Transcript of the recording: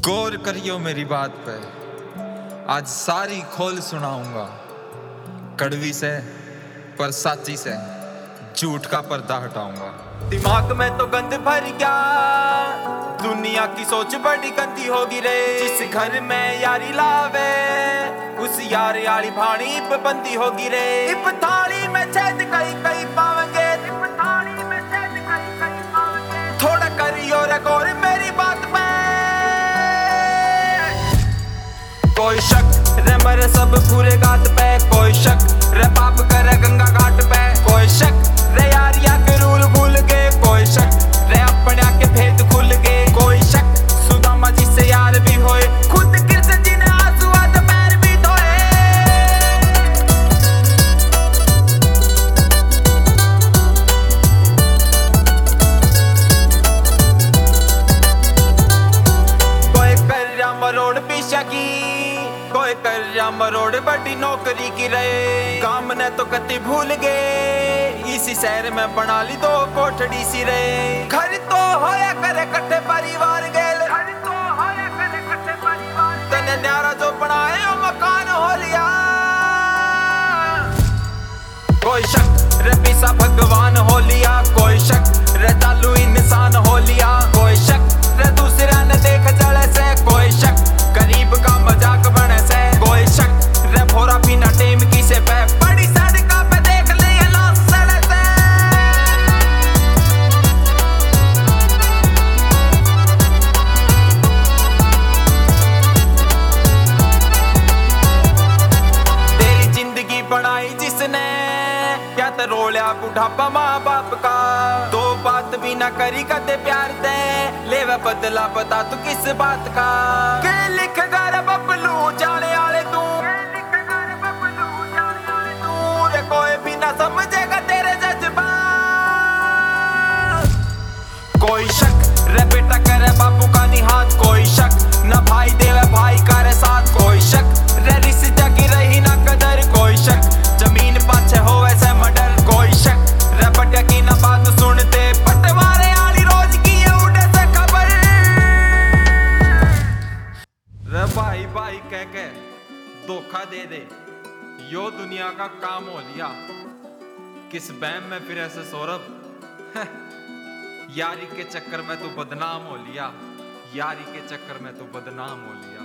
गौर करियो मेरी बात पे, आज सारी खोल सुनाऊंगा। कड़वी से पर साची से झूठ का पर्दा हटाऊंगा। दिमाग में तो गंद भर गया, दुनिया की सोच बड़ी गंदी होगी रे। जिस घर में यारी लावे उस यार यारी भाड़ी पे बंदी होगी रे। इप थाली में छेद कई कई पावेंगे, इप थाली में छेद कई कई पावेंगे। थोड़ा करियो रे गौर मेरी बात पे, कोई शक रे मरे सब पूरे घाट पे। कोई शक रे पाप करे गंगा घाट पे। कोई शक रे यारिया के रूल भूल गए। कोई शक रे अपने के भेद खुल गए। कोई शक सुदामा जी से यार भी होए, खुद किर से जिन्हें आंसू आद पैर भी धोए। कोई कर रहा मरोड़ पीछा की, कोई कर रहा मरोड़ बड़ी नौकरी की रहे। काम ने तो कति भूल गए, इसी शहर में बना ली दो कोठड़ी सी रहे। घर तो होया करे कट्ठे परिवार गेल, घर तो होया करे कट्ठे परिवार। तने न्यारा जो बनाए ओ मकान हो लिया। कोई शक रे पीसा भगवान हो लिया। कोई शक रे चालू इंसान हो लिया। कोई शक रे दूसरा ने देख जले से। कोई शक गरीब का मजाक बने से। कोई शक रे भोरा पीना टेम की से पे बड़ी सड़क पे देख ले ये लोग सड़े से। तेरी जिंदगी बनाई जिसने, क्या तो रोलिया बुढ़ापा माँ बाप का। दो बात भी ना करी कदे प्यार दे, ले वे बदला बता तू किस बात का। के लिख गर बबलू जाने आले तू, रे कोई भी ना समझेगा तेरे जज्बात। कोई शक रे बेटा करे बापू का निहात। कोई शक ना भाई देवे भाई का रे साथ। कोई शक रे रिश्ते की रही ना कदर। कोई शक जमीन पाछे हो वैसे मर्डर। कोई शक रे बटिया की ना बात सुनते, पटवारे आली रोज की ये उड़े से खबर। रे भाई भाई कह के धोखा दे दे, यो दुनिया का काम हो लिया। किस बैम में फिर ऐसे सौरभ यारी के चक्कर में तू बदनाम हो लिया। यारी के चक्कर में तू बदनाम हो लिया।